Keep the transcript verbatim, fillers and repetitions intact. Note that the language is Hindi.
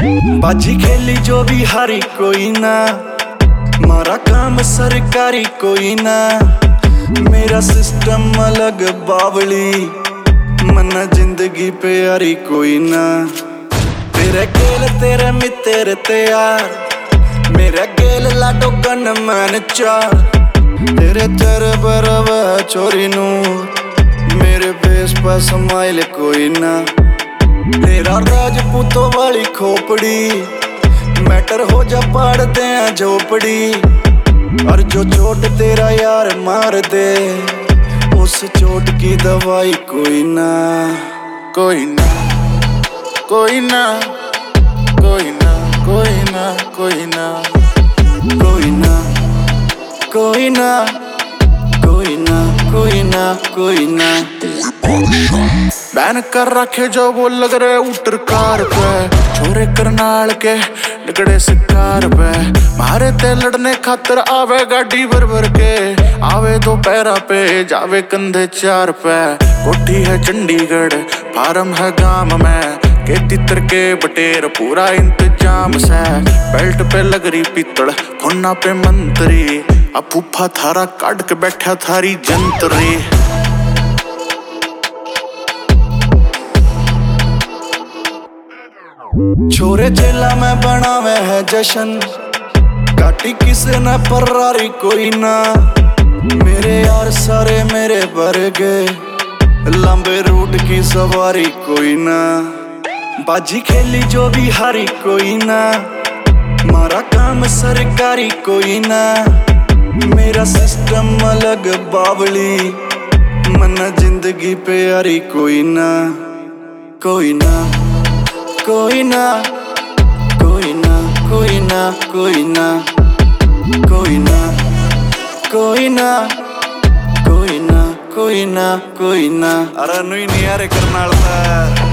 बाजी खेली जो भी हारी कोई ना, मारा काम सरकारी कोई ना। मेरा सिस्टम अलग बावली, मना जिंदगी प्यारी कोई ना। तेरे गेल तेरे मित्र तैयार, मेरा गेल लाडो कन मन चार। तेरे तेरे बरव चोरी नूर, मेरे फेस पर स्माइल कोई ना। तेरा राजपूतों वाली खोपड़ी, मैटर हो जा पाड़ दे झोपड़ी। और जो चोट तेरा यार मार दे, उस चोट की दवाई कोई ना। कोई ना कोई ना कोई ना कोई ना कोई ना कोई ना कोई ना कोई ना कोई ना कोई ना। बैन कर रखे जो वो लग रहे उटर कार पे, छोरे करनाल के लगड़े शिकार पे। मारे ते लड़ने खातर आवे गाड़ी भर भर के, आवे दो पैरा पे जावे कंधे चार पे। कोठी है चंडीगढ़ फार्म है गांव में, के तितर के बटेर पूरा इंतजाम से। बेल्ट पे लग रही पीतड़ खोना पे मंत्री, अब फूफा थारा काट के बैठा थारी जंतरी। छोरे जेला में बनावे है जशन, काटी किसे न फरारी कोई ना। मेरे यार सारे मेरे भर गए, लंबे रूट की सवारी कोई ना। बाजी खेली जो भी हारी कोई ना, मारा काम सरकारी कोई ना। मेरा सिस्टम अलग बावली, मना जिंदगी प्यारी कोई ना। कोई ना कोई ना कोई ना कोई ना कोई ना कोई ना कोई ना कोई ना कोई ना कोई ना। अरे नहीं नहीं यार करनाल।